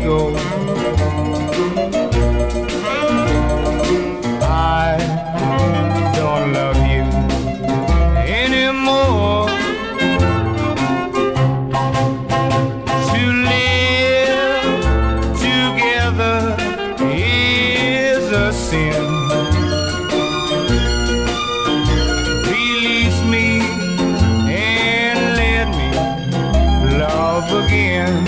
go. I don't love you anymore. To live together is a sin. Release me and let me love again.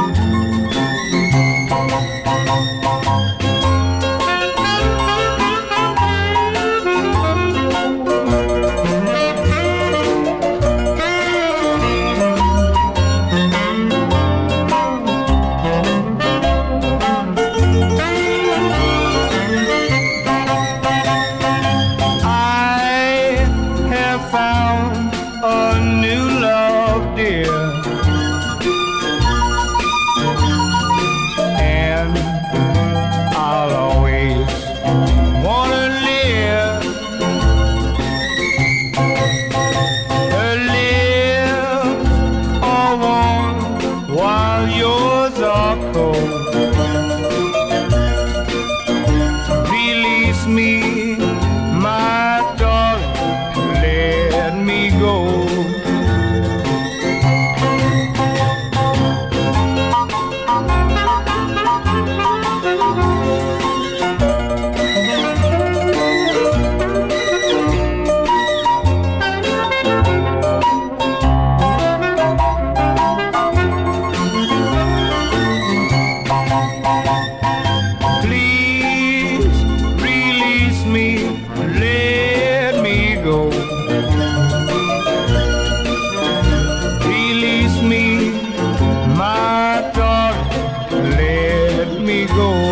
Found a new love, dear, and I'll always wanna live. Her lips are warm while yours are cold. Release me, my darling, let me go. Please release me, let me go. Release me, my darling, let me go.